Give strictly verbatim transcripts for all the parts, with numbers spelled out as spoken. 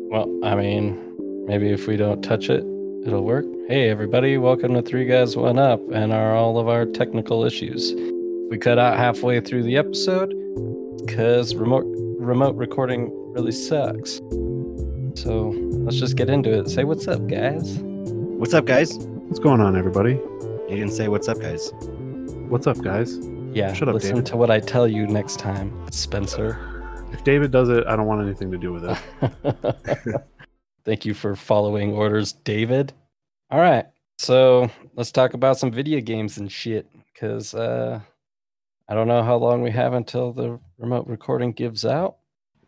Well, I mean, maybe if we don't touch it, it'll work. Hey, everybody, welcome to Three Guys One Up and our, all of our technical issues. If we cut out halfway through the episode, because remote remote recording really sucks. So let's just get into it. Say what's up, guys. What's up, guys? What's going on, everybody? You didn't say what's up, guys. What's up, guys? Yeah, Shut up, listen David. to what I tell you next time, Spencer. If David does it, I don't want anything to do with it. Thank you for following orders, David. All right, so let's talk about some video games and shit, because uh, I don't know how long we have until the remote recording gives out.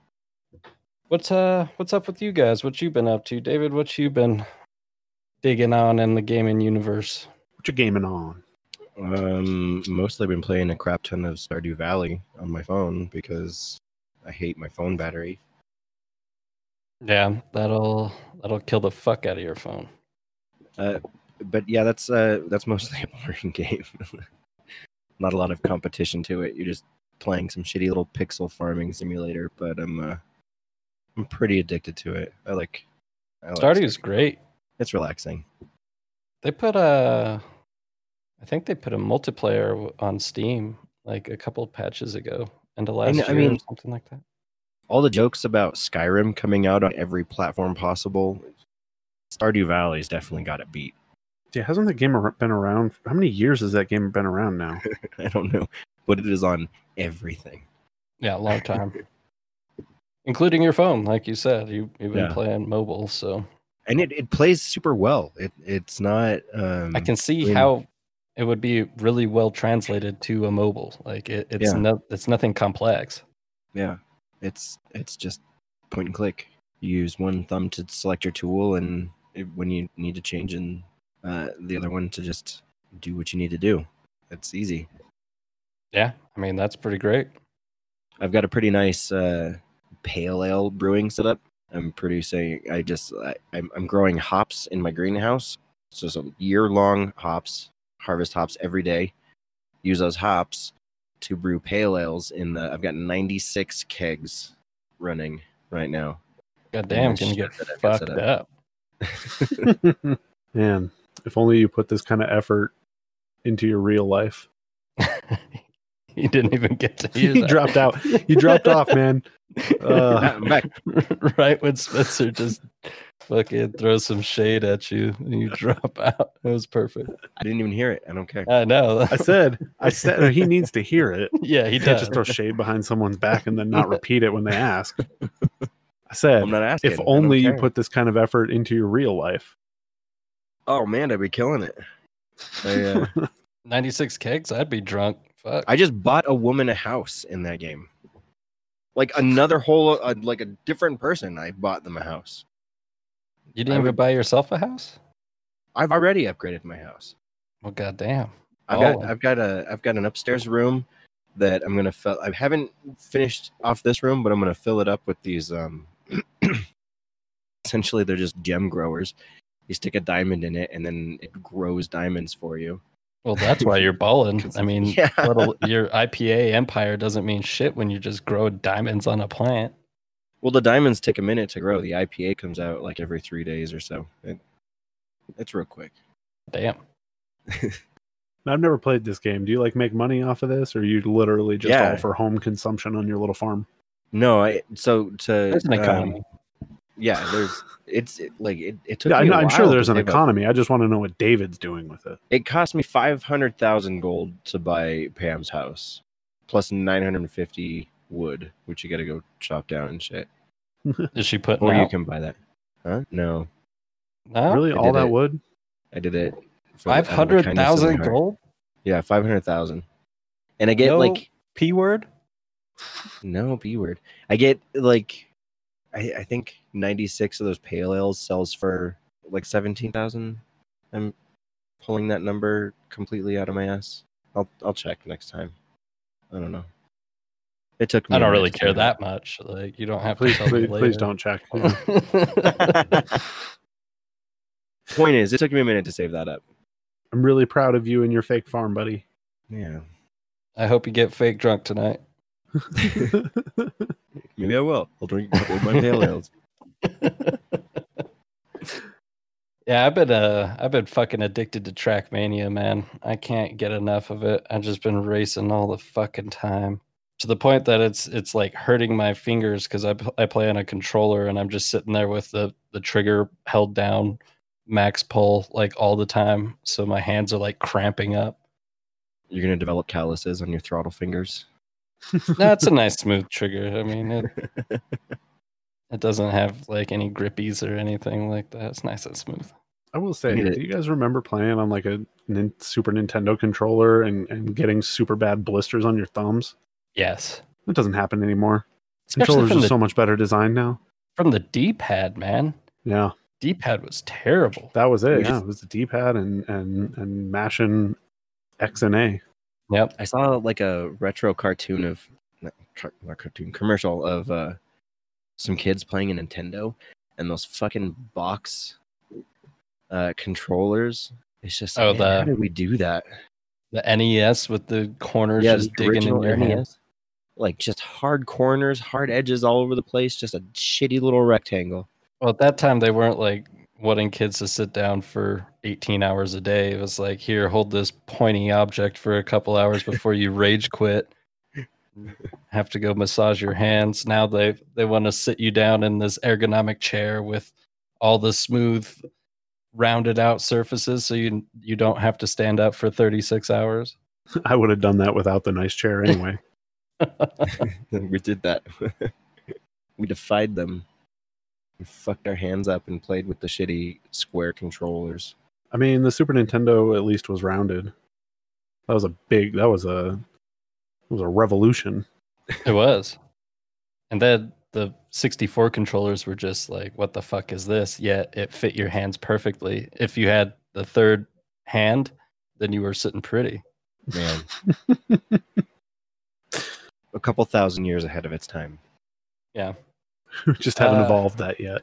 What's uh, what's up with you guys? What you been up to, David? What you been digging on in the gaming universe? What you gaming on? Um, mostly been playing a crap ton of Stardew Valley on my phone because I hate my phone battery. Yeah, that'll that'll kill the fuck out of your phone. Uh, but yeah, that's uh, that's mostly a boring game. Not a lot of competition to it. You're just playing some shitty little pixel farming simulator. But I'm uh, I'm pretty addicted to it. I like. I like Stardew's great. It's relaxing. They put a, I think they put a multiplayer on Steam like a couple of patches ago, into last I year mean- or something like that. All the jokes about Skyrim coming out on every platform possible, Stardew Valley's definitely got it beat. Yeah, hasn't that game ar- been around? How many years has that game been around now? I don't know, but it is on everything. Yeah, a long time, including your phone, like you said. You you've been Yeah. playing mobile, so And it, it plays super well. It it's not. Um, I can see mean- how it would be really well translated to a mobile. Like it, it's Yeah. no, it's nothing complex. Yeah, it's it's just point and click. You use one thumb to select your tool, and it, when you need to change in uh, the other one to just do what you need to do. It's easy. Yeah, I mean that's pretty great. I've got a pretty nice uh, pale ale brewing setup. I'm producing. I just I, I'm I'm growing hops in my greenhouse. So some year long hops, harvest hops every day. Use those hops to brew pale ales. In the I've got ninety-six kegs running right now. God damn, that's can you get shit that I've got fucked set up? Man, if only you put this kind of effort into your real life. You didn't even get to use You that. dropped out. You dropped off, man. Uh, I'm back. Right when Spencer just fucking throws some shade at you and you drop out. It was perfect. I didn't even hear it. I don't care. I know. I said, I said he needs to hear it. yeah, he You can't does. just throw shade behind someone's back and then not repeat it when they ask. I said, I'm not asking. if I don't only you care. put this kind of effort into your real life. Oh man, I'd be killing it. I, uh, ninety-six kegs? I'd be drunk. Fuck. I just bought a woman a house in that game. Like another whole, uh, like a different person. I bought them a house. you didn't I even would- buy yourself a house? I've already upgraded my house. Well, goddamn. I've Oh. got, I've got a, I've got an upstairs room that I'm gonna fill. I haven't finished off this room, but I'm gonna fill it up with these. Um, essentially, they're just gem growers. You stick a diamond in it, and then it grows diamonds for you. Well, that's why you're balling. 'Cause- I mean, yeah. little, your I P A empire doesn't mean shit when you just grow diamonds on a plant. Well, the diamonds take a minute to grow. The I P A comes out like every three days or so. It, it's real quick. Damn. I've never played this game. Do you like make money off of this, or you literally just Yeah. all for home consumption on your little farm? No, I so to There's an um, economy. yeah, there's it's it, like it, it took Yeah, I me a know, I'm while sure to there's an save up. economy. I just want to know what David's doing with it. It cost me five hundred thousand gold to buy Pam's house, plus nine hundred and fifty wood, which you got to go chop down and shit. Is she putting Or you out? can buy that. Huh? No, No? Really, I all did that it. wood? I did it. for- out of five the hundred kindness of my thousand heart. gold? Yeah, five hundred thousand, and I get No like P word? no B word. I get like I, I think ninety-six of those pale ales sells for like seventeen thousand. I'm pulling that number completely out of my ass. I'll I'll check next time. I don't know. It took me. I a don't minute really to care save it. that much. Like you don't have Please, to tell me please, later. please don't check. Point is, it took me a minute to save that up. I'm really proud of you and your fake farm, buddy. Yeah, I hope you get fake drunk tonight. maybe I will. I'll drink a couple of my pale ales. Yeah, I've been uh I've been fucking addicted to Trackmania, man. I can't get enough of it. I've just been racing all the fucking time to the point that it's it's like hurting my fingers because I I play on a controller and I'm just sitting there with the the trigger held down, max pull like all the time, so my hands are like cramping up. You're gonna develop calluses on your throttle fingers. That's a nice smooth trigger. I mean, it it doesn't have like any grippies or anything like that. It's nice and smooth. I will say, You need do it. you guys remember playing on like a nin- Super Nintendo controller and, and getting super bad blisters on your thumbs? Yes, That doesn't happen anymore. especially Controllers from are the so much better designed now. from the D-pad, man. Yeah, D-pad was terrible. that was it. We Yeah, just- it was the D-pad and and and mashing X and A. Yep. I saw like a retro cartoon of not, car, not cartoon commercial of uh, some kids playing a Nintendo, and those fucking box uh, controllers. It's just Oh, oh, man, how the- did we do that? The N E S with the corners Yeah, just the digging in original your N E S. hand. Like just hard corners, hard edges all over the place, just a shitty little rectangle. Well, at that time, they weren't like wanting kids to sit down for eighteen hours a day. It was like, here, hold this pointy object for a couple hours before you rage quit. Have to go massage your hands. Now they they want to sit you down in this ergonomic chair with all the smooth, rounded out surfaces, so you you don't have to stand up for thirty-six hours. I would have done that without the nice chair anyway. We did that. We defied them. We fucked our hands up and played with the shitty square controllers. I mean, the Super Nintendo at least was rounded. That was a big. That was a. It was a revolution. It was. And then the sixty-four controllers were just like, what the fuck is this? Yet it fit your hands perfectly. If you had the third hand, then you were sitting pretty. Man. A couple thousand years ahead of its time. Yeah. Just haven't Uh, evolved that yet.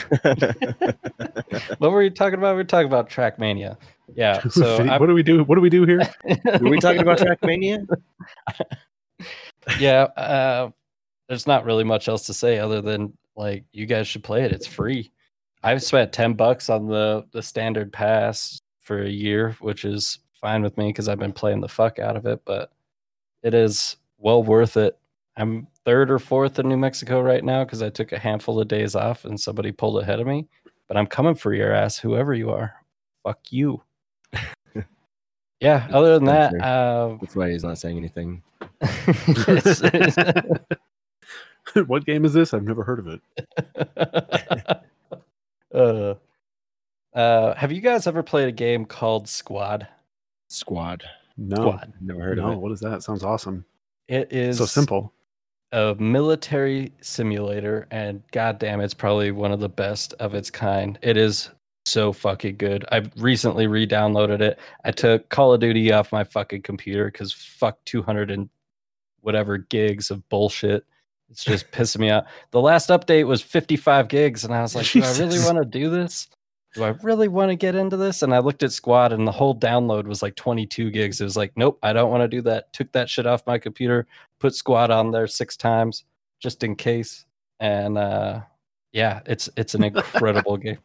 What were you talking about? We were talking about Trackmania. Yeah. So I- what do we do? What do we do here? Were we talking about Trackmania? yeah. Uh, there's not really much else to say other than like you guys should play it. It's free. I've spent ten bucks on the the standard pass for a year, which is fine with me because I've been playing the fuck out of it. But it is well worth it. I'm third or fourth in New Mexico right now because I took a handful of days off and somebody pulled ahead of me. But I'm coming for your ass, whoever you are. Fuck you. Yeah. Other than that, Spencer. uh, That's why he's not saying anything. it's- it's- What game is this? I've never heard of it. uh, uh, have you guys ever played a game called Squad? Squad. No, Squad. Never heard no. of it. What is that? Sounds awesome. It is So simple. a military simulator, and goddamn, it's probably one of the best of its kind. It is so fucking good. I recently re-downloaded it. I took Call of Duty off my fucking computer because fuck two hundred and whatever gigs of bullshit. It's just pissing me out. The last update was fifty-five gigs, and I was like, do I really Jesus. want to do this? Do I really want to get into this? And I looked at Squad, and the whole download was like twenty-two gigs. It was like, nope, I don't want to do that. Took that shit off my computer, put Squad on there six times just in case. And uh, yeah, it's it's an incredible game.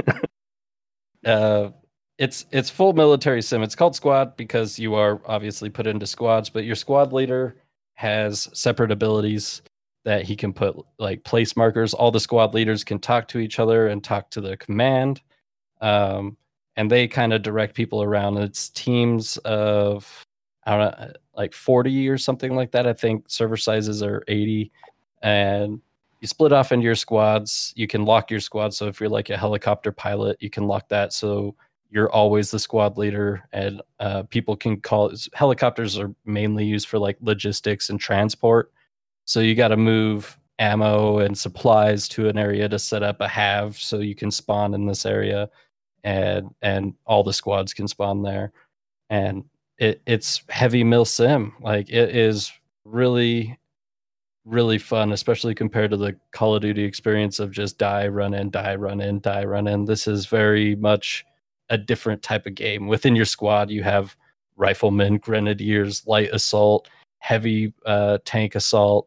uh, it's it's full military sim. It's called Squad because you are obviously put into squads, but your squad leader has separate abilities that he can put like place markers. All the squad leaders can talk to each other and talk to the command. Um, and they kind of direct people around. It's teams of, I don't know, like forty or something like that. I think server sizes are eighty. And you split off into your squads. You can lock your squad. So if you're like a helicopter pilot, you can lock that. So you're always the squad leader. And uh, people can call, helicopters are mainly used for like logistics and transport. So you got to move ammo and supplies to an area to set up a halve so you can spawn in this area, and and all the squads can spawn there. And it it's heavy mil sim. Like it is really, really fun, especially compared to the Call of Duty experience of just die, run in, die, run in, die, run in. This is very much a different type of game. Within your squad, you have riflemen, grenadiers, light assault, heavy uh, tank assault,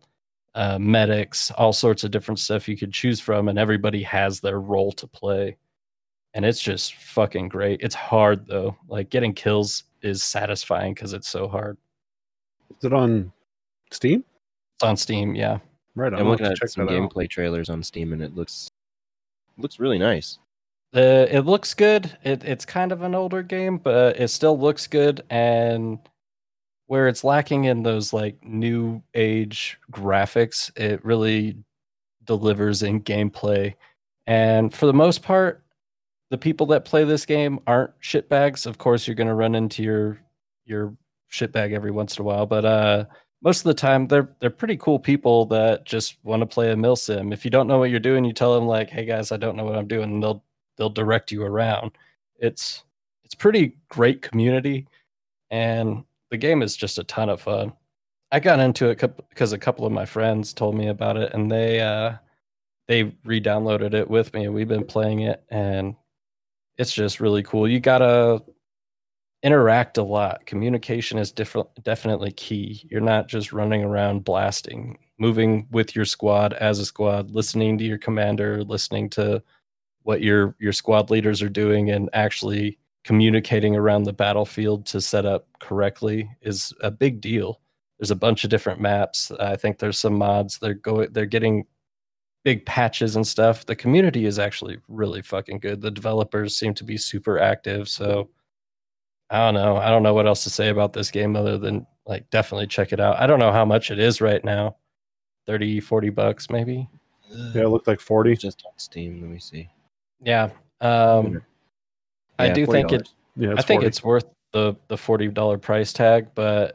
uh, medics, all sorts of different stuff you could choose from, and everybody has their role to play. And it's just fucking great. It's hard though. Like getting kills is satisfying because it's so hard. Is it on Steam? It's on Steam, yeah. Right. I'm looking at some gameplay out. trailers on Steam, and it looks looks really nice. Uh, it looks good. It, it's kind of an older game, but it still looks good. And where it's lacking in those like new age graphics, it really delivers in gameplay. And for the most part, the people that play this game aren't shitbags. Of course, you're going to run into your your shitbag every once in a while, but uh, most of the time, they're they're pretty cool people that just want to play a milsim. If you don't know what you're doing, you tell them like, "Hey guys, I don't know what I'm doing," and they'll they'll direct you around. It's it's pretty great community, and the game is just a ton of fun. I got into it because a couple of my friends told me about it, and they uh, they re-downloaded it with me, and we've been playing it, and it's just really cool. You gotta interact a lot. Communication is different, definitely key. You're not just running around blasting. Moving with your squad as a squad, listening to your commander, listening to what your your squad leaders are doing, and actually communicating around the battlefield to set up correctly is a big deal. There's a bunch of different maps. I think there's some mods. They're going. They're getting big patches and stuff. The community is actually really fucking good. The developers seem to be super active. So I don't know. I don't know what else to say about this game other than like definitely check it out. I don't know how much it is right now. thirty, forty bucks maybe. Yeah, it looked like forty. Just on Steam. Let me see. Yeah. Um, yeah I do forty dollars. think it Yeah, I think forty. it's worth the the forty dollars price tag, but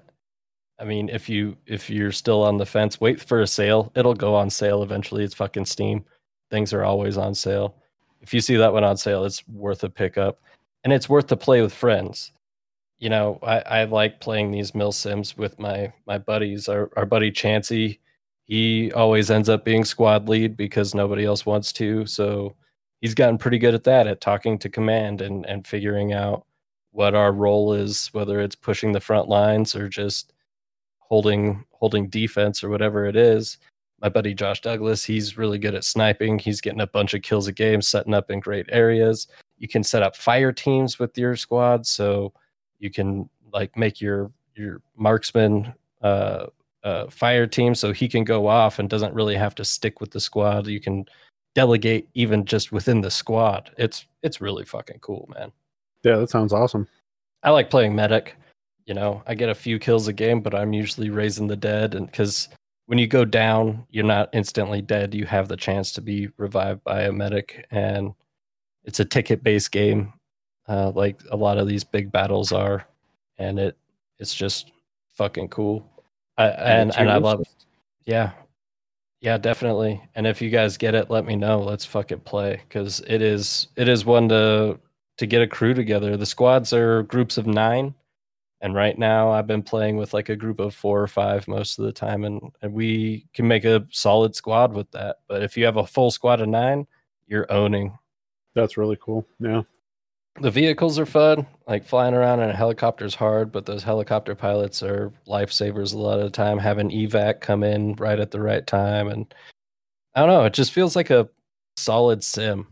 I mean, if you if you're still on the fence, wait for a sale. It'll go on sale eventually. It's fucking Steam. Things are always on sale. If you see that one on sale, it's worth a pickup, and it's worth to play with friends. You know, I, I like playing these mil sims with my my buddies. Our our buddy Chansey, he always ends up being squad lead because nobody else wants to. So he's gotten pretty good at that, at talking to command and and figuring out what our role is, whether it's pushing the front lines or just holding holding defense or whatever it is. My buddy Josh Douglas, he's really good at sniping. He's getting a bunch of kills a game, setting up in great areas. You can set up fire teams with your squad, so you can like make your your marksman uh, uh, fire team so he can go off and doesn't really have to stick with the squad. You can delegate even just within the squad. It's it's really fucking cool, man. Yeah, that sounds awesome. I like playing medic. You know, I get a few kills a game, but I'm usually raising the dead, and because when you go down, you're not instantly dead. You have the chance to be revived by a medic, and it's a ticket-based game, uh, like a lot of these big battles are, and it it's just fucking cool. I, and and I love, yeah, yeah, definitely. And if you guys get it, let me know. Let's fucking play, because it is it is one to to get a crew together. The squads are groups of nine. And right now I've been playing with like a group of four or five most of the time, and, and we can make a solid squad with that. But if you have a full squad of nine, you're owning. That's really cool. Yeah. The vehicles are fun. Like flying around in a helicopter is hard, but those helicopter pilots are lifesavers a lot of the time. Having evac come in right at the right time. And I don't know, it just feels like a solid sim.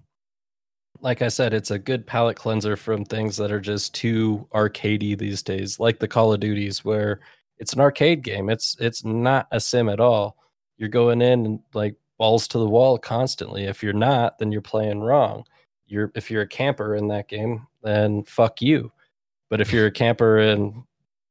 Like I said, it's a good palate cleanser from things that are just too arcadey these days, like the Call of Duties, where it's an arcade game. It's it's not a sim at all. You're going in and like balls to the wall constantly. If you're not, then you're playing wrong. You're if you're a camper in that game, then fuck you. But if you're a camper in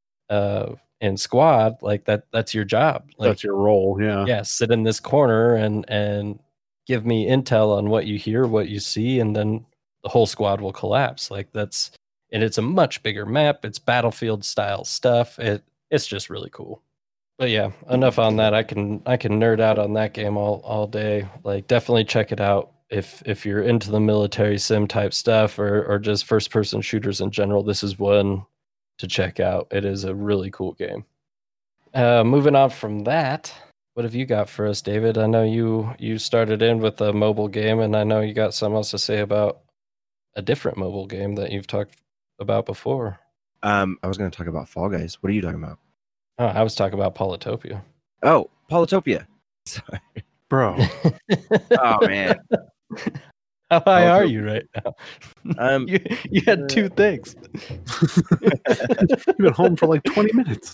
uh in squad, like that that's your job. Like, that's your role. Yeah. Yeah, sit in this corner and and give me intel on what you hear, what you see, and then the whole squad will collapse. Like that's, and it's a much bigger map. It's Battlefield style stuff. It it's just really cool. But yeah, enough on that. I can I can nerd out on that game all all day. Like definitely check it out if if you're into the military sim type stuff or or just first person shooters in general. This is one to check out. It is a really cool game. Uh, moving on from that. What have you got for us, David? I know you you started in with a mobile game, and I know you got something else to say about a different mobile game that you've talked about before. Um, I was going to talk about Fall Guys. What are you talking about? Oh, I was talking about Polytopia. Oh, Polytopia. Sorry. Bro. Oh man. How high Oh, are no. you right now? Um, you you had two things. You've been home for like twenty minutes.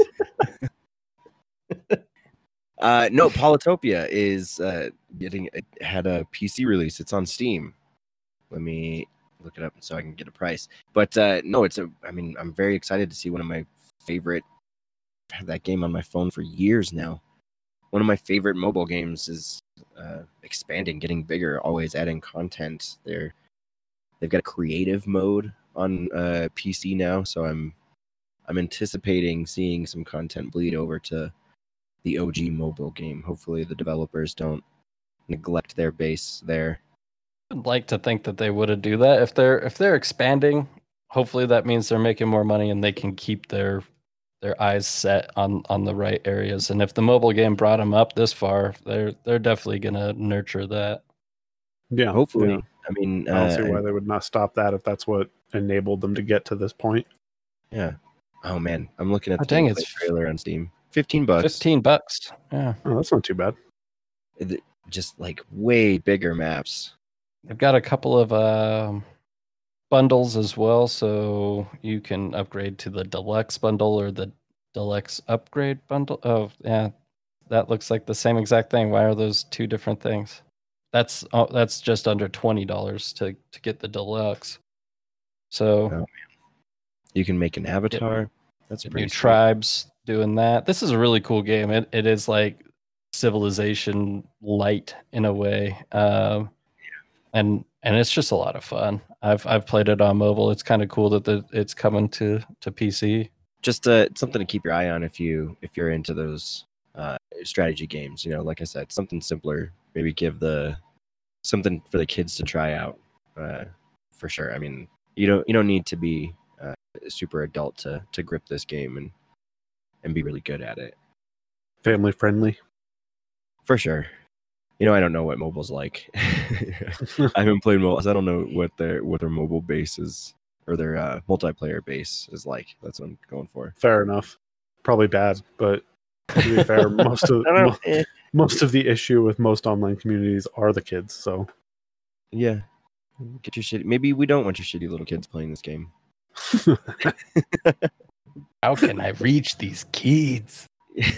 Uh, no, Polytopia is uh, getting it had a P C release. It's on Steam. Let me look it up so I can get a price. But uh, no, it's a. I mean, I'm very excited to see one of my favorite. I've had that game on my phone for years now. One of my favorite mobile games is uh, expanding, getting bigger, always adding content. They're they've got a creative mode on uh, P C now, so I'm I'm anticipating seeing some content bleed over to the O G mobile game. Hopefully the developers don't neglect their base there. I'd like to think that they would do that if they're if they're expanding. Hopefully that means they're making more money and they can keep their their eyes set on on the right areas. And if the mobile game brought them up this far, they're they're definitely gonna nurture that. Yeah. Hopefully, yeah. I mean, I don't uh, see why they would not stop that if that's what enabled them to get to this point. yeah. Oh man, I'm looking at Oh, the dang, gameplay it's trailer on Steam. Fifteen bucks. Fifteen bucks. Yeah, Oh, that's not too bad. It- Just like way bigger maps. they've got a couple of um, bundles as well, so you can upgrade to the deluxe bundle or the deluxe upgrade bundle. Oh, yeah, that looks like the same exact thing. Why are those two different things? That's oh, that's just under twenty dollars to to get the deluxe. So Oh, You can make an avatar. That's new pretty sweet. tribes doing that. This is a really cool game. It it is like Civilization light in a way, um, and and it's just a lot of fun. I've I've played it on mobile. It's kind of cool that the, it's coming to to P C. Just uh, something to keep your eye on if you if you're into those uh, strategy games. You know, like I said, something simpler. Maybe give the something for the kids to try out. Uh, for sure. I mean, you don't you don't need to be uh, super adult to to grip this game and and be really good at it. Family friendly. For sure. You know, I don't know what mobile's like. I haven't played mobile, so I don't know what their what their mobile base is or their uh, multiplayer base is like. That's what I'm going for. Fair enough. Probably bad, but to be fair, most of I don't know. mo- Eh, most of the issue with most online communities are the kids. So yeah, get your shit. Maybe we don't want your shitty little kids playing this game. How can I reach these kids?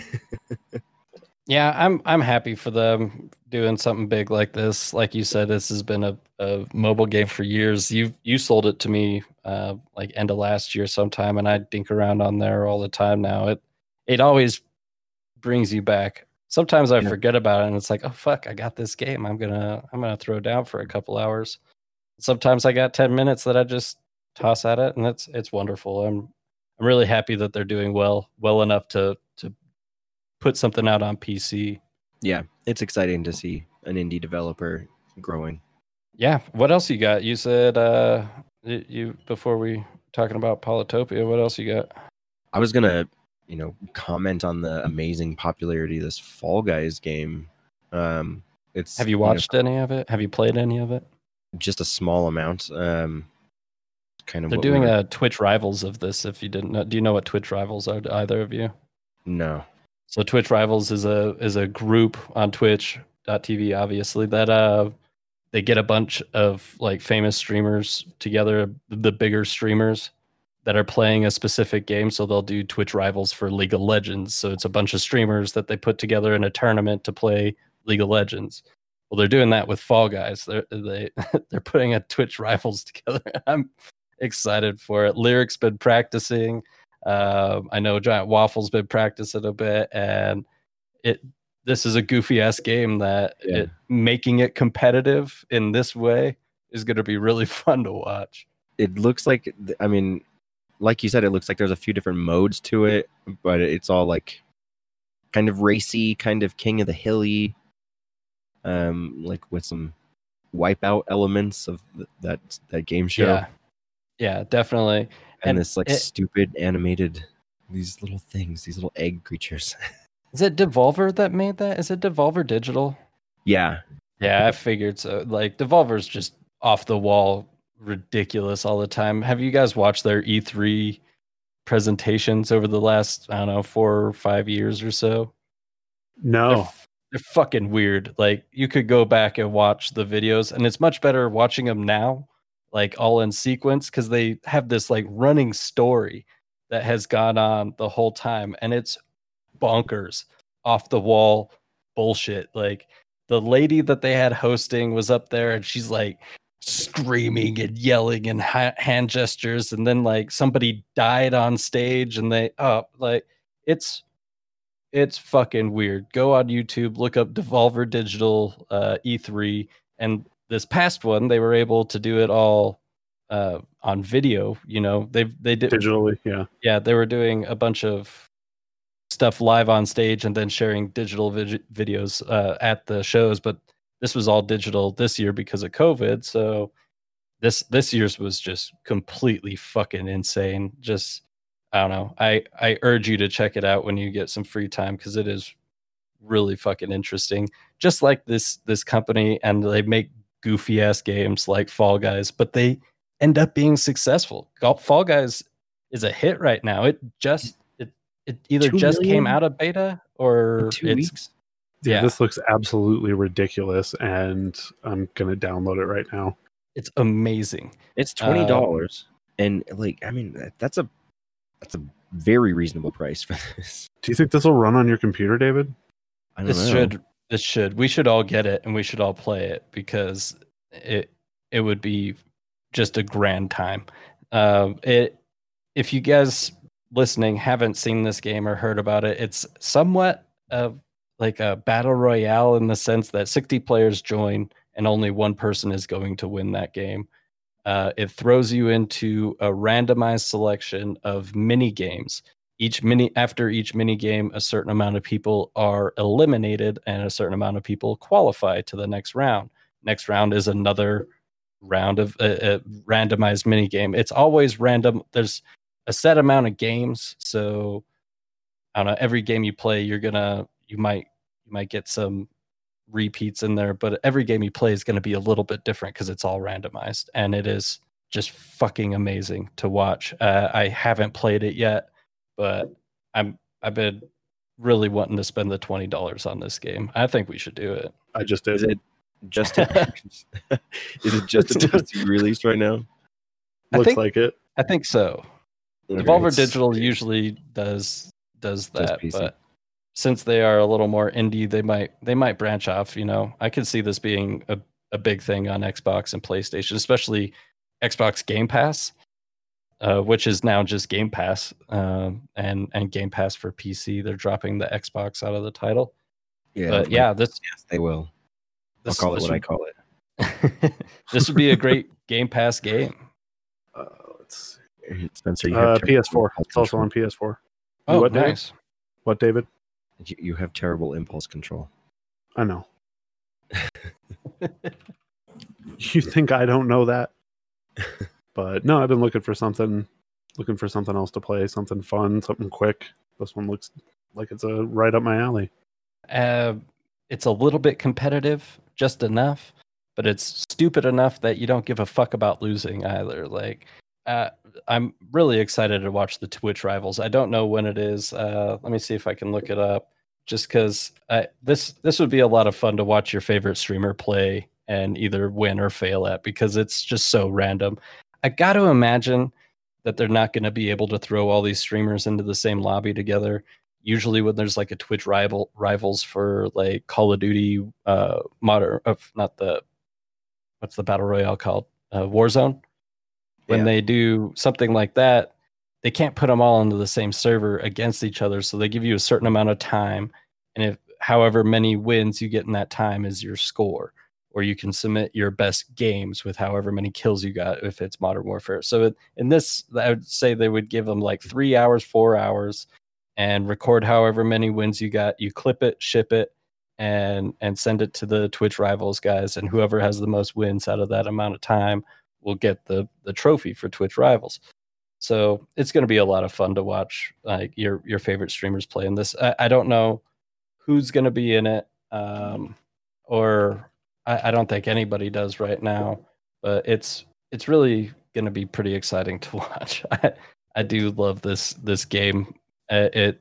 Yeah, I'm I'm happy for them doing something big like this. Like you said, this has been a, a mobile game for years. You you sold it to me uh, like end of last year sometime, and I dink around on there all the time now. It it always brings you back. Sometimes I Yeah. forget about it, and it's like, oh fuck, I got this game. I'm gonna I'm gonna throw down for a couple hours. Sometimes I got ten minutes that I just toss at it, and it's it's wonderful. I'm I'm really happy that they're doing well well enough to to put something out on P C. Yeah, it's exciting to see an indie developer growing. Yeah. What else you got? You said uh y- you before we talking about Polytopia. What else you got? I was gonna, you know, comment on the amazing popularity of this Fall Guys game. Um, it's Have you know, watched any of it? Have you played any of it? just a small amount. Um, kind of They're what we doing were- a Twitch Rivals of this. If you didn't know, do you know what Twitch Rivals are? Either of you? no. So Twitch Rivals is a is a group on Twitch dot T V, obviously, that uh they get a bunch of like famous streamers together, the bigger streamers that are playing a specific game. So they'll do Twitch Rivals for League of Legends. So it's a bunch of streamers that they put together in a tournament to play League of Legends. Well, they're doing that with Fall Guys. They're they they're putting a Twitch Rivals together. I'm excited for it. Lyric's been practicing. Um, I know Giant Waffle's been practicing a bit, and it. This is a goofy ass game that Yeah. it, making it competitive in this way is going to be really fun to watch. It looks like, th- I mean, like you said, it looks like there's a few different modes to it, but it's all like kind of racy, kind of King of the Hilly, um, like with some wipeout elements of th- that that game show, Yeah, yeah, definitely. and, And this like it- stupid animated these little things, these little egg creatures. Is it Devolver that made that? Is it Devolver Digital? Yeah, Yeah, I figured so. Like Devolver's just off the wall, ridiculous all the time. Have you guys watched their E three presentations over the last, I don't know, four or five years or so? no. they're fucking weird. Like you could go back and watch the videos, and it's much better watching them now, like all in sequence, because they have this like running story that has gone on the whole time, and it's bonkers, off the wall bullshit. Like the lady that they had hosting was up there, and she's like screaming and yelling and ha- hand gestures, and then like somebody died on stage, and they oh like it's it's fucking weird. Go on YouTube, look up Devolver Digital uh, E three, and this past one they were able to do it all uh, on video. You know, they they did digitally, yeah, yeah. They were doing a bunch of stuff live on stage and then sharing digital vid- videos uh, at the shows, but this was all digital this year because of COVID. So this this year's was just completely fucking insane. Just I don't know. I I urge you to check it out when you get some free time because it is really fucking interesting. Just like this this company, and they make goofy ass games like Fall Guys, but they end up being successful. Fall Guys is a hit right now. It just it it either Two just came million? out of beta or In two it's weeks. yeah, Yeah. This looks absolutely ridiculous, and I'm gonna download it right now. it's amazing. It's twenty dollars, and like I mean that- that's a that's a very reasonable price for this. Do you think this will run on your computer, David? I don't This know. should this should we should all get it and we should all play it because it it would be just a grand time. Um, it if you guys listening haven't seen this game or heard about it, it's somewhat of like a battle royale in the sense that sixty players join and only one person is going to win that game. Uh, it throws you into a randomized selection of mini games. Each mini after each mini game, a certain amount of people are eliminated, and a certain amount of people qualify to the next round. Next round is another round of a, a randomized mini game. It's always random. There's a set amount of games, so I don't know. Every game you play, you're gonna you might you might get some repeats in there, but every game you play is going to be a little bit different because it's all randomized, and it is just fucking amazing to watch. Uh, I haven't played it yet, but I'm I've been really wanting to spend the twenty dollars on this game. I think we should do it. I just Is did. it just a, is it just a P C release right now? I Looks think- like it. I think so. Okay. Devolver It's- Digital usually does does Does that, P C. but since they are a little more indie, they might they might branch off. You know, I could see this being a, a big thing on Xbox and PlayStation, especially Xbox Game Pass, uh, which is now just Game Pass, um, and and Game Pass for P C. They're dropping the Xbox out of the title. Yeah, But yeah, this yes, they will. I'll this, call it this what I would, call it. this would be a great Game Pass game. Uh, let's Spencer, you see. have Uh, terrible P S four. impulse It's also control. on P S four. Oh, what, David? nice. What, David? You, you have terrible impulse control. I know. You think I don't know that? But no, I've been looking for something, looking for something else to play, something fun, something quick. This one looks like it's a right up my alley. Uh, it's a little bit competitive, just enough, but it's stupid enough that you don't give a fuck about losing either. Like, uh, I'm really excited to watch the Twitch Rivals. I don't know when it is. Uh, let me see if I can look it up. Just because this this would be a lot of fun to watch your favorite streamer play and either win or fail at, because it's just so random. I got to imagine that they're not going to be able to throw all these streamers into the same lobby together. Usually when there's like a Twitch rival rivals for like Call of Duty, uh, modern, uh, not the, what's the battle royale called? Uh, Warzone. When Yeah. they do something like that, they can't put them all into the same server against each other. So they give you a certain amount of time. And if however many wins you get in that time is your score, or you can submit your best games with however many kills you got if it's Modern Warfare. So in this, I would say they would give them like three hours, four hours, and record however many wins you got. You clip it, ship it, and and send it to the Twitch Rivals guys. And whoever has the most wins out of that amount of time will get the the trophy for Twitch Rivals. So it's going to be a lot of fun to watch like your your favorite streamers play in this. I, I don't know who's going to be in it, um, or I, I don't think anybody does right now. But it's it's really going to be pretty exciting to watch. I, I do love this this game. Uh, it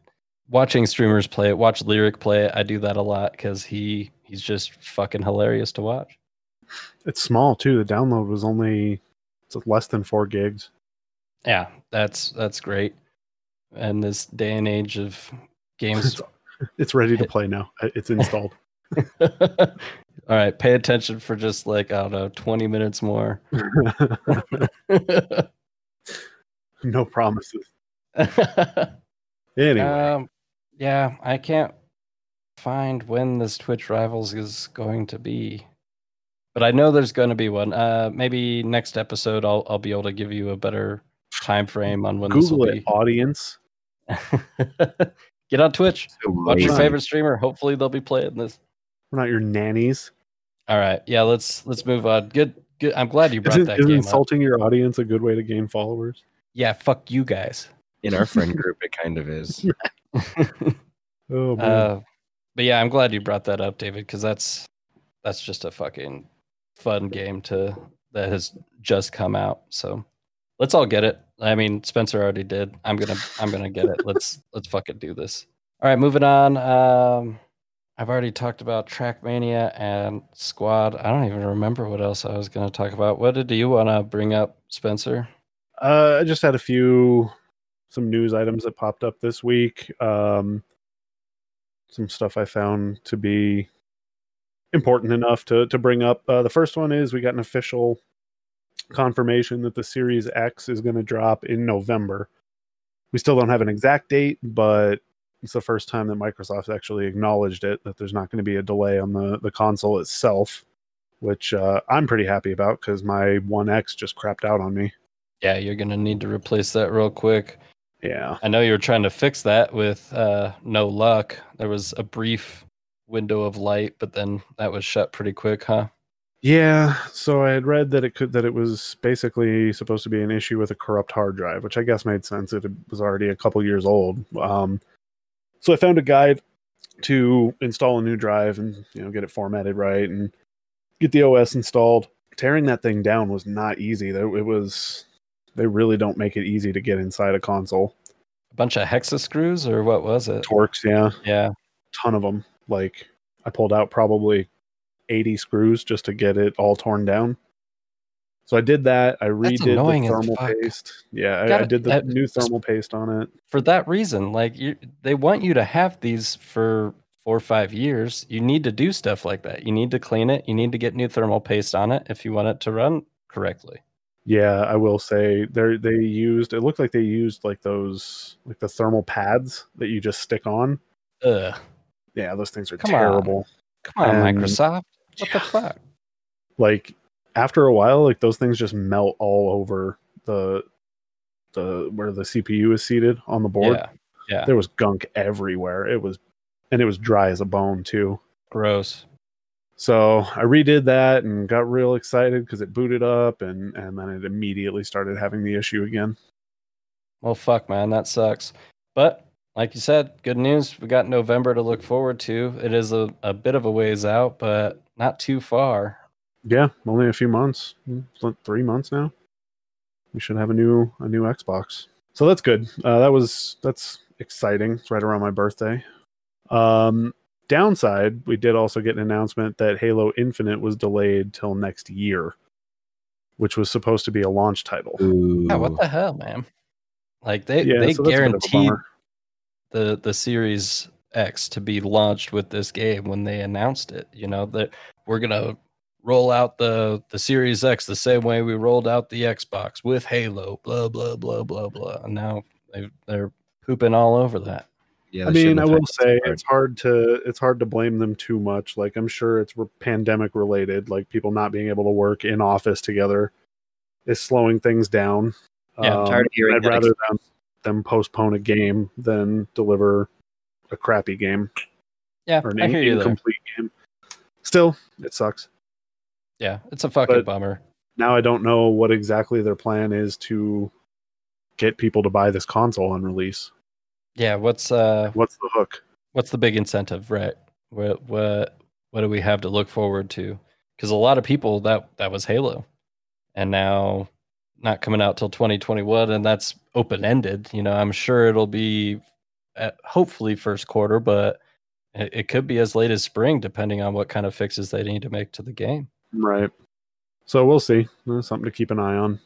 watching streamers play it, watch Lyric play it. I do that a lot because he he's just fucking hilarious to watch. It's small too. The download was only it's less than four gigs. Yeah, that's that's great. And this day and age of games, it's ready to play now. It's installed. All right, pay attention for just like I don't know, twenty minutes more. No promises. Anyway, um, yeah, I can't find when this Twitch Rivals is going to be, but I know there's going to be one. Uh, maybe next episode I'll I'll be able to give you a better time frame on when Google this will it, be. Audience. Get on Twitch. So Watch your lazy. favorite streamer. Hopefully they'll be playing this. We're not your nannies. All right, yeah, let's let's move on. Good, good. I'm glad you brought Isn't, that isn't game up. insulting your audience a good way to gain followers? Yeah, fuck you guys. In our friend group, it kind of is. Oh man. uh, but yeah, I'm glad you brought that up, David, because that's that's just a fucking fun game to that has just come out. So let's all get it. I mean, Spencer already did. I'm gonna I'm gonna get it. Let's let's fucking do this. All right, moving on. Um, I've already talked about Trackmania and Squad. I don't even remember what else I was gonna talk about. What did you want to bring up, Spencer? Uh, I just had a few some news items that popped up this week. Um, some stuff I found to be important enough to to bring up. Uh, the first one is we got an official confirmation that the Series X is going to drop in November. We still don't have an exact date, but it's the first time that Microsoft's actually acknowledged it, that there's not going to be a delay on the, the console itself, which uh, I'm pretty happy about because my One X just crapped out on me. Yeah, you're gonna need to replace that real quick. Yeah. I know you were trying to fix that with uh, no luck. There was a brief window of light, but then that was shut pretty quick, huh? Yeah, so I had read that it could that it was basically supposed to be an issue with a corrupt hard drive, which I guess made sense. It was already a couple years old. Um, so I found a guide to install a new drive and you know get it formatted right and get the O S installed. Tearing that thing down was not easy. It was they really don't make it easy to get inside a console. A bunch of hexa screws, or what was it? Torx, yeah, Yeah, ton of them. Like I pulled out probably eighty screws just to get it all torn down. So I did that. I redid the annoying as thermal fuck. paste. Yeah, I, Gotta- I did the that- new thermal paste on it. for that reason. Like you, they want you to have these for four or five years. You need to do stuff like that. You need to clean it. You need to get new thermal paste on it if you want it to run correctly. Yeah, I will say they they used. It looked like they used like those like the thermal pads that you just stick on. Ugh. Yeah, those things are Come on. terrible. Come on, And- Microsoft. What the fuck? Like after a while, like those things just melt all over the the where the C P U is seated on the board. Yeah. Yeah. There was gunk everywhere. It was, and it was dry as a bone too. Gross. So I redid that and got real excited because it booted up, and and then it immediately started having the issue again. Well, fuck, man. That sucks. But like you said, good news. We got November to look forward to. It is a, a bit of a ways out, but not too far. Yeah, only a few months, It's like three months now. We should have a new a new Xbox. So that's good. Uh, that was that's exciting. It's right around my birthday. Um, downside, we did also get an announcement that Halo Infinite was delayed till next year, which was supposed to be a launch title. Yeah, what the hell, man? Like they Yeah, they so that's a bit of a guaranteed bummer. the the Series X to be launched with this game when they announced it. You know that we're gonna roll out the the Series X the same way we rolled out the Xbox with Halo. Blah blah blah blah blah. And now they they're pooping all over that. Yeah, I they mean, shouldn't I have will hacked so say hard. it's hard to it's hard to blame them too much. Like I'm sure it's re- pandemic related, like people not being able to work in office together is slowing things down. Yeah, I'm Um, tired of hearing I'd that rather them, them postpone a game than deliver a crappy game Yeah, or an I in- hear you there. incomplete game. Still, it sucks. Yeah, it's a fucking But- bummer. Now I don't know what exactly their plan is to get people to buy this console on release. Yeah, what's uh What's the hook? what's the big incentive, right? What what what do we have to look forward to? Because a lot of people that that was Halo, and now not coming out till twenty twenty-one, and that's open ended. You know, I'm sure it'll be at hopefully first quarter, but it, it could be as late as spring, depending on what kind of fixes they need to make to the game. Right. So we'll see. That's something to keep an eye on.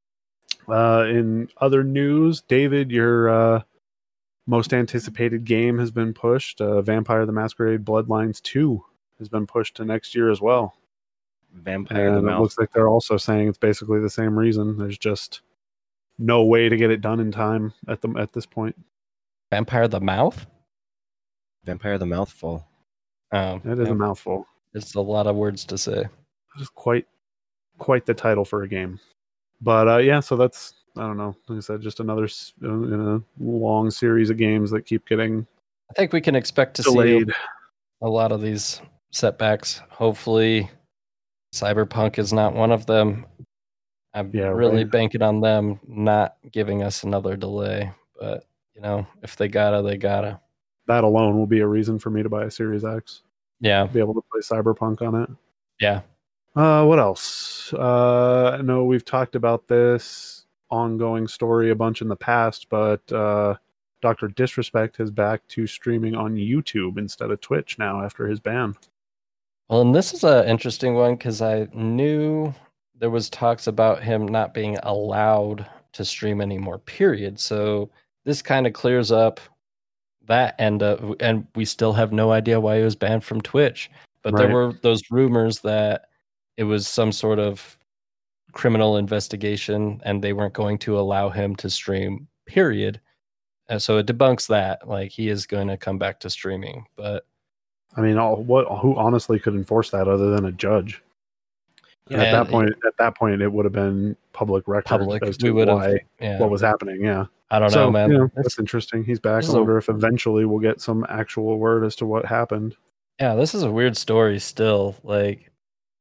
Uh, in other news, David, your uh, most anticipated game has been pushed. Uh, Vampire the Masquerade Bloodlines two has been pushed to next year as well. Vampire and the it Mouth. looks like they're also saying it's basically the same reason. There's just no way to get it done in time at the at this point. Vampire the Mouth? Vampire the Mouthful. Um, It is a mouthful. It's a lot of words to say. It is quite quite the title for a game. But uh, yeah, so that's, I don't know. Like I said, just another s- uh, in a long series of games that keep getting I think we can expect to delayed. see a lot of these setbacks. Hopefully, Cyberpunk is not one of them. I'm Yeah, really right. banking on them not giving us another delay. But, you know, if they gotta, they gotta. That alone will be a reason for me to buy a Series X. Yeah, Be able to play Cyberpunk on it. yeah. Uh, what else? Uh, I know we've talked about this ongoing story a bunch in the past, but uh, Doctor Disrespect is back to streaming on YouTube instead of Twitch now after his ban. Well, and this is an interesting one because I knew there was talks about him not being allowed to stream anymore, period. So this kind of clears up that end of, and we still have no idea why he was banned from Twitch. But there Right. were those rumors that it was some sort of criminal investigation and they weren't going to allow him to stream, period. And so it debunks that. Like, he is going to come back to streaming. But I mean, all, what? Who honestly could enforce that other than a judge? Yeah, at that and point, at that point, it would have been public record public, as to we would why have, yeah. what was happening. Yeah, I don't so know, man. you know, It's- that's interesting. He's back. this I is a- wonder if eventually we'll get some actual word as to what happened. Yeah, this is a weird story still. Like,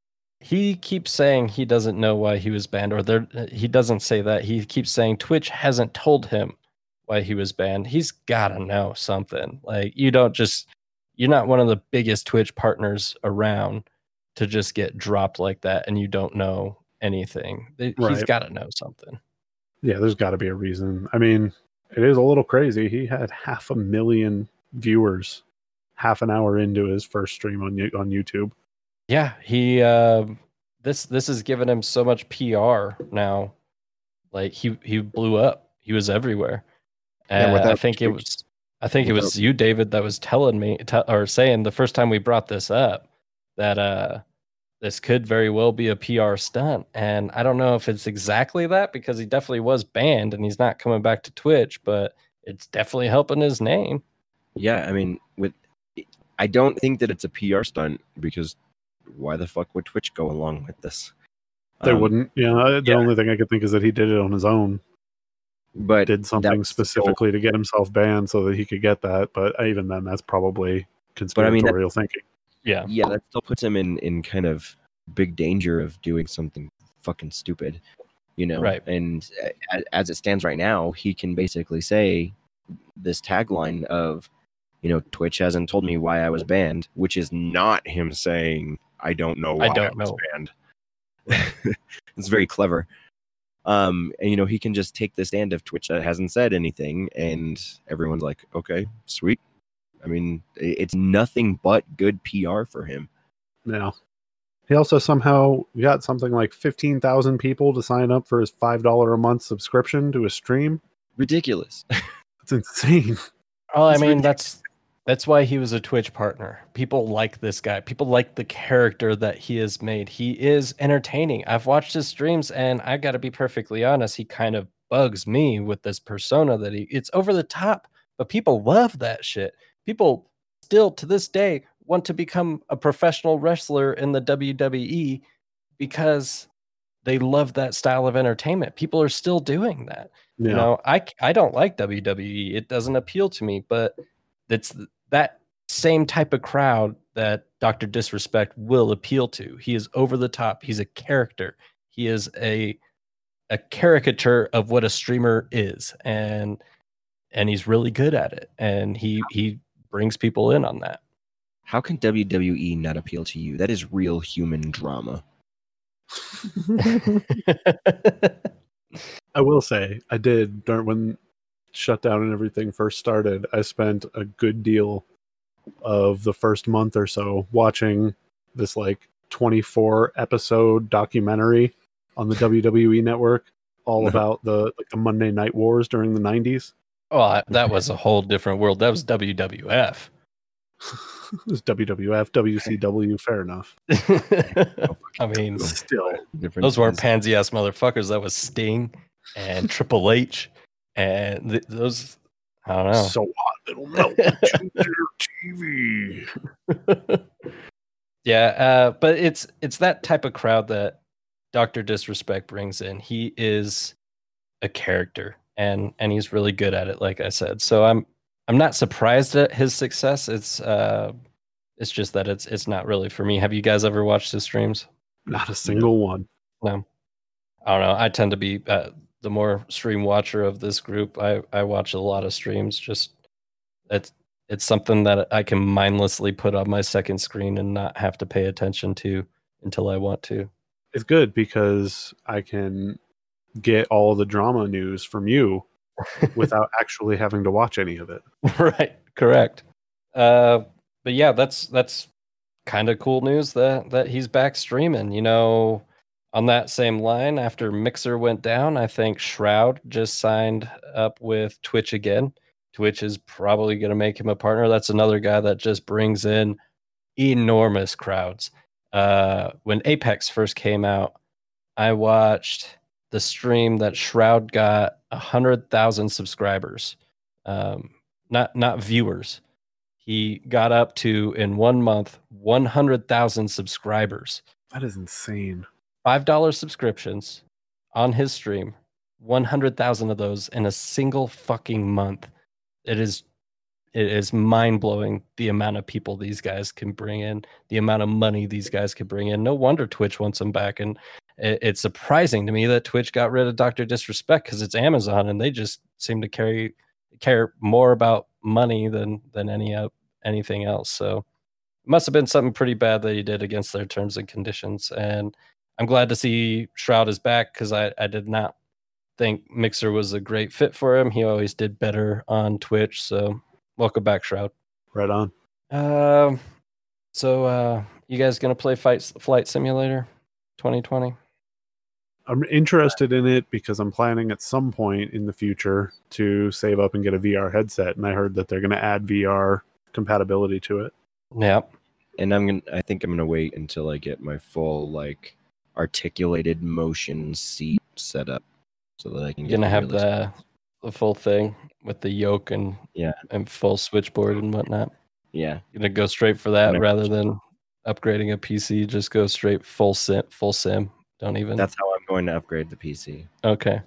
he keeps saying he doesn't know why he was banned, or there he doesn't say that. He keeps saying Twitch hasn't told him why he was banned. He's got to know something. Like, you don't just you're not one of the biggest Twitch partners around to just get dropped like that and you don't know anything. He's Right. got to know something. Yeah, there's got to be a reason. I mean, it is a little crazy. He had half a million viewers half an hour into his first stream on Yo- on YouTube. Yeah, he uh, this this has given him so much P R now. Like, he he blew up. He was everywhere. Yeah, And I without think it restrict- was I think it was without- you, David, that was telling me te- or saying the first time we brought this up that uh this could very well be a P R stunt. And I don't know if it's exactly that, because he definitely was banned and he's not coming back to Twitch, but it's definitely helping his name. Yeah, I mean, with I don't think that it's a P R stunt, because why the fuck would Twitch go along with this? They Um, wouldn't. You know, the yeah. only thing I could think is that he did it on his own. But Did something that's still- specifically to get himself banned so that he could get that. But even then, that's probably But I mean, that- conspiratorial thinking. Yeah. yeah, that still puts him in in kind of big danger of doing something fucking stupid, you know. Right. And a- as it stands right now, he can basically say this tagline of, you know, Twitch hasn't told me why I was banned, which is not him saying I don't know why I don't was know. banned. It's very clever. Um, and you know, he can just take the stand of Twitch that hasn't said anything, and everyone's like, okay, sweet. I mean, i- it's nothing but good P R for him. Yeah. He also somehow got something like fifteen thousand people to sign up for his five dollars a month subscription to his stream. Ridiculous. That's insane. Oh, I It's mean, ridiculous. that's that's why he was a Twitch partner. People like this guy. People like the character that he has made. He is entertaining. I've watched his streams, and I got to be perfectly honest, he kind of bugs me with this persona that he. It's over the top, but people love that shit. People still to this day want to become a professional wrestler in the W W E because they love that style of entertainment. People are still doing that. Yeah. You know, I I don't like W W E. It doesn't appeal to me, but it's that same type of crowd that Doctor Disrespect will appeal to. He is over the top. He's a character. He is a a caricature of what a streamer is, and and he's really good at it. And he he brings people in on that. How can W W E not appeal to you? That is real human drama. I will say, I did during when shutdown and everything first started, I spent a good deal of the first month or so watching this like twenty-four episode documentary on the W W E network all about the like the Monday Night Wars during the nineties. Oh, I, that was a whole different world. That was W W F. It was W W F, W C W, fair enough. I mean, Still, those weren't pansy ass motherfuckers. That was Sting and Triple H, and th- those. I don't know. So hot it'll melt your T V. Yeah, uh, but it's it's that type of crowd that Doctor Disrespect brings in. He is a character, and and he's really good at it, like I said. So I'm I'm not surprised at his success. It's uh, it's just that it's it's not really for me. Have you guys ever watched his streams? Not a single No. one. No, I don't know. I tend to be uh, the more stream watcher of this group. I I watch a lot of streams. Just it's it's something that I can mindlessly put on my second screen and not have to pay attention to until I want to. It's good because I can get all the drama news from you without actually having to watch any of it. Right, correct. Uh, but yeah, that's that's kind of cool news that that he's back streaming. You know, on that same line, after Mixer went down, I think Shroud just signed up with Twitch again. Twitch is probably going to make him a partner. That's another guy that just brings in enormous crowds. Uh, when Apex first came out, I watched the stream that Shroud got a hundred thousand subscribers, um, not not viewers. He got up to in one month one hundred thousand subscribers. That is insane. Five dollars subscriptions on his stream. One hundred thousand of those in a single fucking month. It is it is mind blowing the amount of people these guys can bring in, the amount of money these guys can bring in. No wonder Twitch wants them back. And it, it's surprising to me that Twitch got rid of Doctor Disrespect because it's Amazon and they just seem to carry care more about money than than any uh, anything else. So it must have been something pretty bad that he did against their terms and conditions. And I'm glad to see Shroud is back because I, I did not think Mixer was a great fit for him. He always did better on Twitch. So welcome back, Shroud. Right on. Um, so uh, you guys gonna play Fight Flight Simulator twenty twenty? I'm interested in it because I'm planning at some point in the future to save up and get a V R headset, and I heard that they're going to add V R compatibility to it. Yeah. And I'm gonna. I think I'm gonna wait until I get my full like articulated motion seat set up, so that I can. You're get gonna the have realistic- the the full thing with the yoke and Yeah. and full switchboard and whatnot. Yeah. You're gonna go straight for that Whenever- rather than upgrading a P C. Just go straight full sim. Full sim. Don't even. That's how I'm going to upgrade the P C. Okay.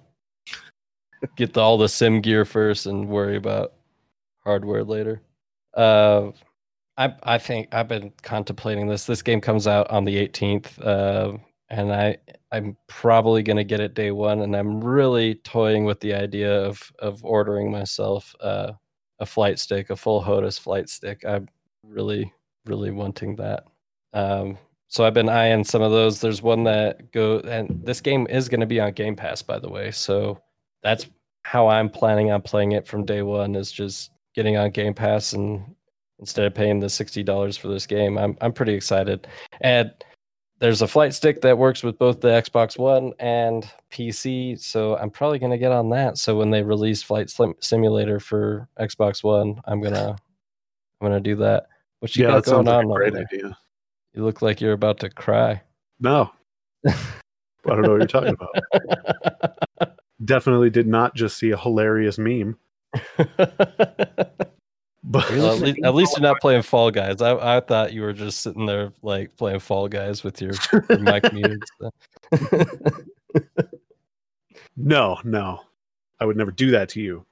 Get the, all the sim gear first and worry about hardware later. Uh, I I think I've been contemplating this. This game comes out on the eighteenth, uh, and I I'm probably gonna get it day one. And I'm really toying with the idea of of ordering myself uh, a flight stick, a full H O T A S flight stick. I'm really really wanting that. Um, So I've been eyeing some of those. There's one that go, and this game is going to be on Game Pass, by the way. So that's how I'm planning on playing it from day one, is just getting on Game Pass, and instead of paying the sixty dollars for this game, I'm I'm pretty excited. And there's a flight stick that works with both the Xbox One and P C, so I'm probably going to get on that. So when they release Flight Sim- Simulator for Xbox One, I'm gonna I'm gonna do that. What you Yeah, got that going sounds like on a over great there? idea. You look like you're about to cry. No, I don't know what you're talking about. Definitely did not just see a hilarious meme. But Well, at, least, at least you're not playing Fall Guys. I, I thought you were just sitting there like playing Fall Guys with your, your mic muted. So. no, no, I would never do that to you.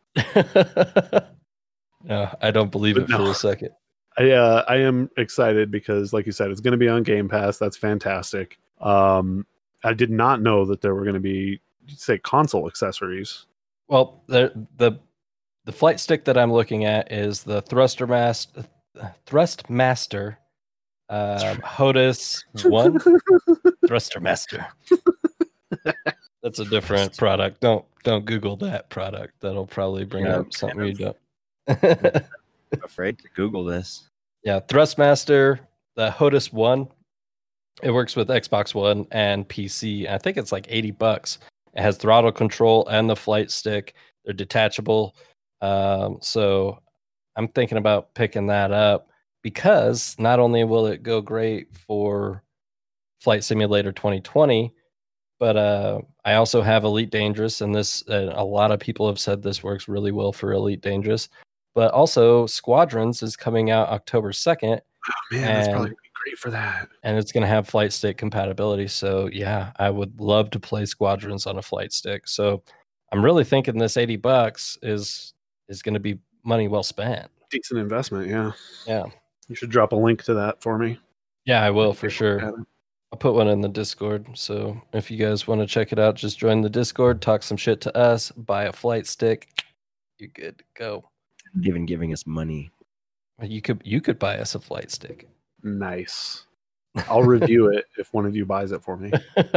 No, I don't believe But it for no. a second. I uh, I am excited because, like you said, it's going to be on Game Pass. That's fantastic. Um, I did not know that there were going to be, say, console accessories. Well, the the the flight stick that I'm looking at is the Thruster Master Thrust Master um, H O T A S one Thruster Master. That's a different product. Don't don't Google that product. That'll probably bring Yeah, up something you don't. I'm afraid to Google this. Yeah, Thrustmaster, the HOTAS One. It works with Xbox One and P C. I think it's like eighty bucks. It has throttle control and the flight stick. They're detachable. Um, so I'm thinking about picking that up because not only will it go great for Flight Simulator twenty twenty, but uh, I also have Elite Dangerous, and this uh, a lot of people have said this works really well for Elite Dangerous. But also Squadrons is coming out October second. Oh, man, and, that's probably gonna be great for that. And it's going to have flight stick compatibility. So yeah, I would love to play Squadrons on a flight stick. So I'm really thinking this eighty bucks is is going to be money well spent. Decent investment, yeah. Yeah. You should drop a link to that for me. Yeah, I will for sure. I'll put one in the Discord. So if you guys want to check it out, just join the Discord, talk some shit to us, buy a flight stick. You're good to go. Even giving us money. You could you could buy us a flight stick. Nice. I'll review it if one of you buys it for me.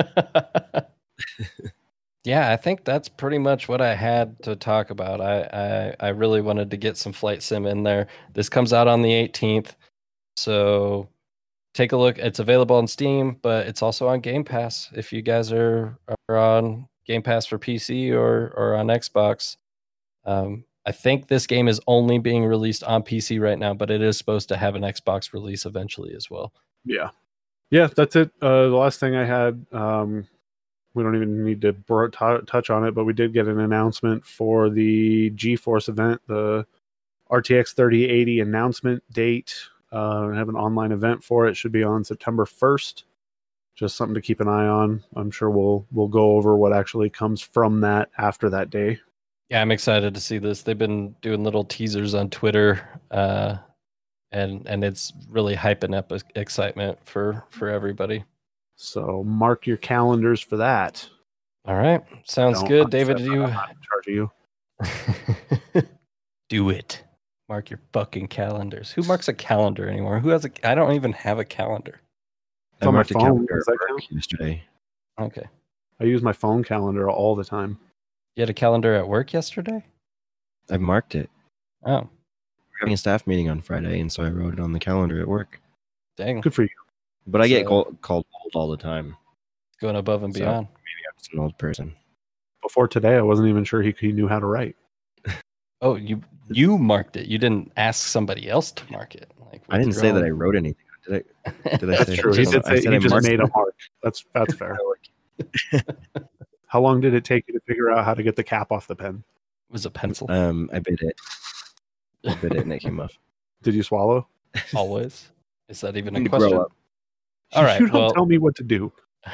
Yeah, I think that's pretty much what I had to talk about. I, I I really wanted to get some flight sim in there. This comes out on the eighteenth, so take a look. It's available on Steam, but it's also on Game Pass if you guys are, are on Game Pass for P C or or on Xbox. Um, I think this game is only being released on P C right now, but it is supposed to have an Xbox release eventually as well. Yeah. Yeah, that's it. Uh, the last thing I had, um, we don't even need to bro- t- touch on it, but we did get an announcement for the GeForce event, the R T X thirty eighty announcement date. Uh, we have an online event for it. Should be on September first. Just something to keep an eye on. I'm sure we'll we'll go over what actually comes from that after that day. Yeah, I'm excited to see this. They've been doing little teasers on Twitter, uh, and and it's really hyping up excitement for for everybody. So mark your calendars for that. All right, sounds Don't good, David. Do you I'm not in charge of you? do it? Mark your fucking calendars. Who marks a calendar anymore? Who has a? I don't even have a calendar. It's on my marked a phone. calendar Does at that work count? yesterday. Okay. I use my phone calendar all the time. You had a calendar at work yesterday? I marked it. Oh, We're having a staff meeting on Friday, and so I wrote it on the calendar at work. dang. Good for you. But I get So- called, called old all the time. Going above and So- beyond. Maybe I'm just an old person. Before today, I wasn't even sure he, he knew how to write. Oh, you you marked it. You didn't ask somebody else to mark it. Like I didn't with say your that I own- wrote anything. Did I? Did I That's say true. He I did say said he I just marked made it. a mark. That's that's fair. How long did it take you to figure out how to get the cap off the pen? It was a pencil. Um, I bit it. I bit it, and it came off. Did you swallow? Always. Is that even You a need to question? grow up. All right. You don't well, tell me what to do.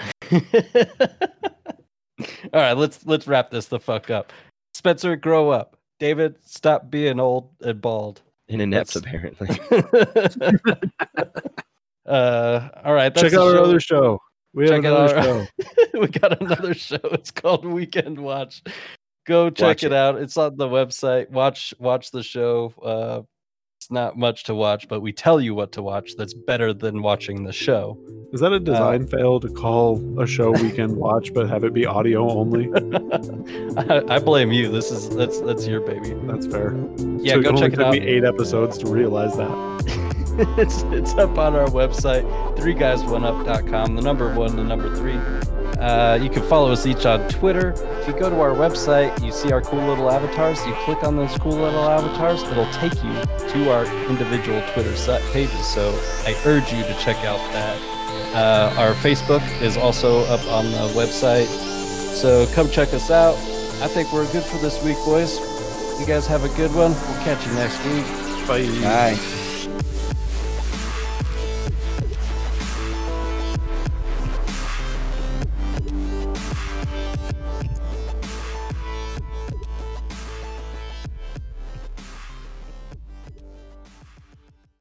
all right. Let's let's wrap this the fuck up. Spencer, grow up. David, stop being old and bald. And inept, That's- apparently. uh, all right. That's Check the out our show. other show. We have Check out another our- show. We got another show. It's called Weekend Watch. Go check Watch it, it. out. It's on the website. Watch watch the show. Uh, it's not much to watch, but we tell you what to watch. That's better than watching the show. Is that a design fail to call a show Weekend Watch but have it be audio only? I, I blame you. This is that's that's your baby. That's fair. Yeah, So go only check it took out. me eight episodes to realize that. it's it's up on our website, three guys one up dot com, the number one, the number three. Uh, you can follow us each on Twitter. If you go to our website, you see our cool little avatars. You click on those cool little avatars, it'll take you to our individual Twitter site pages. So I urge you to check out that. Uh, our Facebook is also up on the website. So come check us out. I think we're good for this week, boys. You guys have a good one. We'll catch you next week. Bye. Bye.